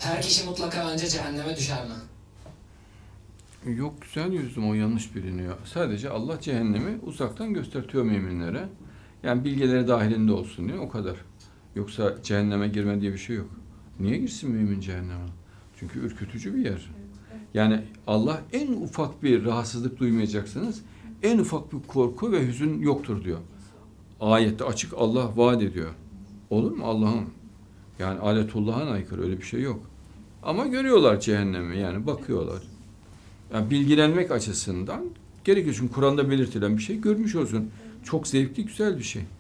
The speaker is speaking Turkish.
Her kişi mutlaka önce cehenneme düşer mi? Yok, güzel yüzüm, o yanlış biliniyor. Sadece Allah cehennemi uzaktan göstertiyor müminlere. Yani bilgeleri dahilinde olsun diye, o kadar. Yoksa cehenneme girme diye bir şey yok. Niye girsin mümin cehenneme? Çünkü ürkütücü bir yer. Yani Allah en ufak bir rahatsızlık duymayacaksınız. En ufak bir korku ve hüzün yoktur diyor. Ayette açık Allah vaat ediyor. Olur mu Allah'ım? Yani aletullah'a aykırı, öyle bir şey yok. Ama görüyorlar cehennemi, yani bakıyorlar. Yani bilgilenmek açısından gerekiyor. Çünkü Kur'an'da belirtilen bir şey görmüş olsun. Çok zevkli, güzel bir şey.